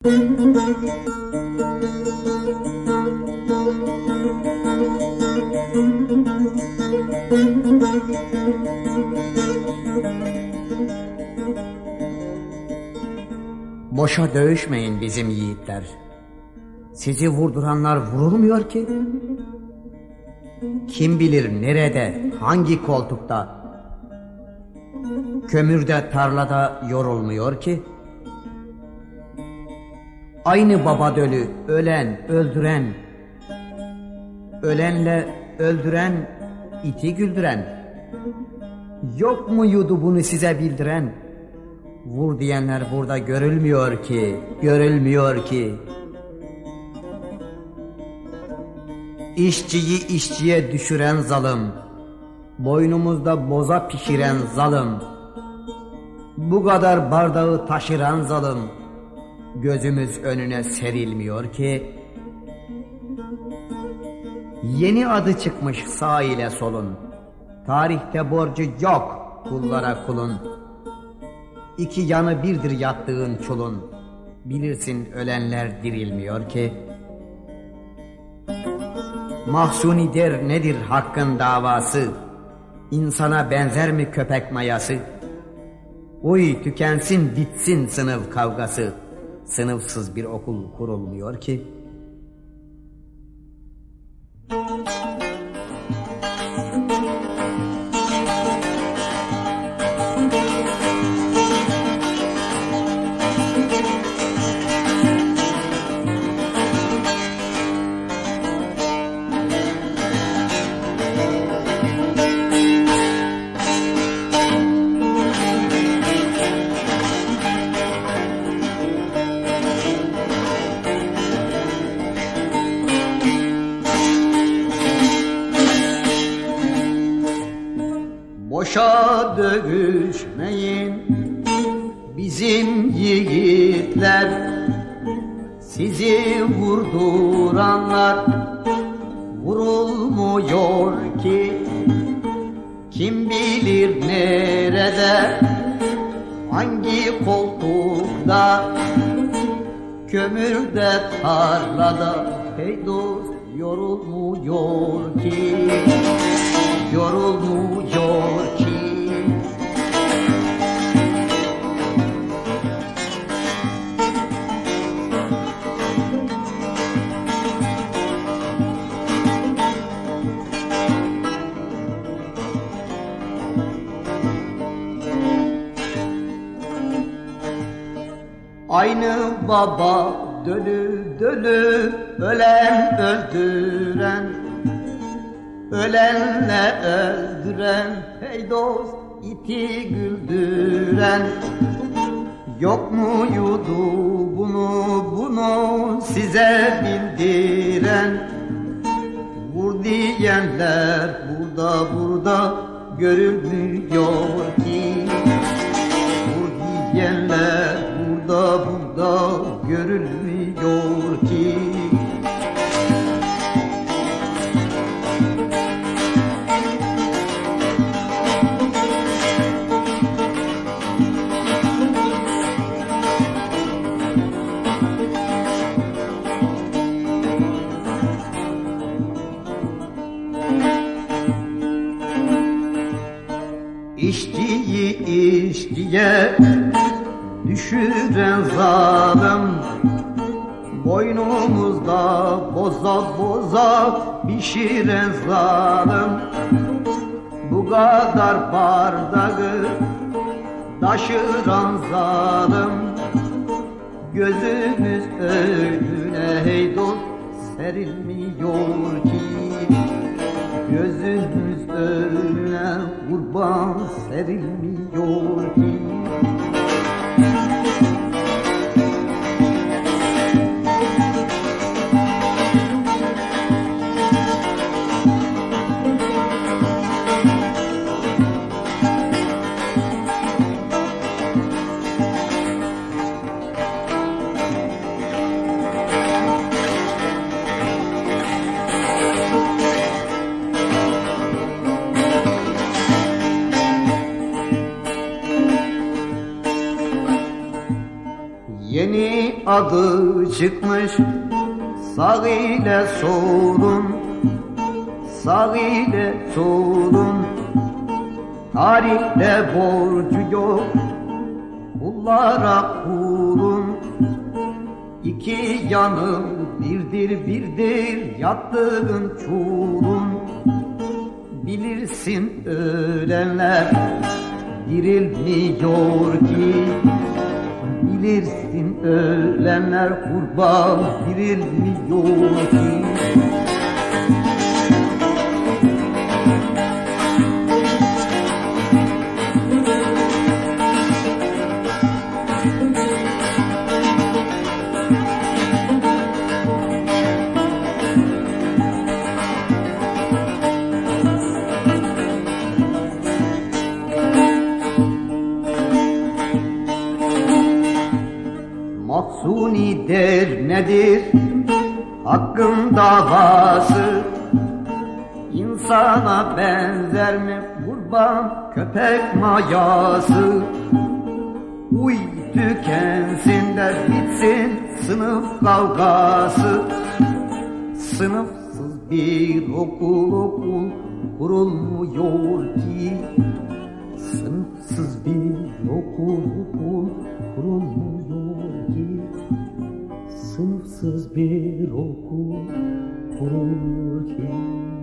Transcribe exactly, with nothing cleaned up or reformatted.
Boşa dövüşmeyin bizim yiğitler. Sizi vurduranlar vurulmuyor ki. Kim bilir nerede, hangi koltukta. Kömürde, tarlada yorulmuyor ki. Aynı baba dölü, ölen, öldüren. Ölenle öldüren, iti güldüren. Yok muydu bunu size bildiren? Vur diyenler burada görülmüyor ki, görülmüyor ki. İşçiyi işçiye düşüren zalim, boynumuzda boza pişiren zalim, bu kadar bardağı taşıran zalim, gözümüz önüne serilmiyor ki. Yeni adı çıkmış sağ ile solun, tarihte borcu yok kullara kulun. İki yanı birdir yattığın çulun, bilirsin ölenler dirilmiyor ki. Mahsuni der nedir hakkın davası, insana benzer mi köpek mayası? Uy tükensin bitsin sınıf kavgası, sınıfsız bir okul kurulmuyor ki. Boşa dövüşmeyin bizim yiğitler, sizi vurduranlar vurulmuyor ki. Kim bilir nerede, hangi koltukta, kömürde, tarlada, hey dost yorulmuyor ki, yorulmuyor ki. Aynı baba dölü dölü, ölen öldüren, ölenle öldüren, hey dost iti güldüren. Yok muydu bunu bunu size bildiren? Vur diyenler burada burada görülmüyor ki. Vur diyenler burada burada görülmüyor ki. İşçiyi işçiye düşüren zalim, boynumuzda boza boza pişiren zalim. Bu kadar bardağı taşıran zalim, gözümüz önüne hey dost serilmiyor ki. Gözümüz önüne kurban serilmiyor ki. adı çıkmış. Sağ ile solun, sağ ile solun. Tarihte borcu yok kullara kulun. İki yanı birdir birdir yattığın çulun. Bilirsin ölenler dirilmiyor ki. Bilirsin ölenler kurban dirilmiyor ki. Mahzuni der nedir hakkın davası? İnsana benzer mi kurban köpek mayası? Uy tükensin de bitsin sınıf kavgası. Sınıfsız bir okul okul kurulmuyor ki. Sınıfsız bir okul okul kurulmuyor ki. Sınıfsız bir okul kurulmuyor ki.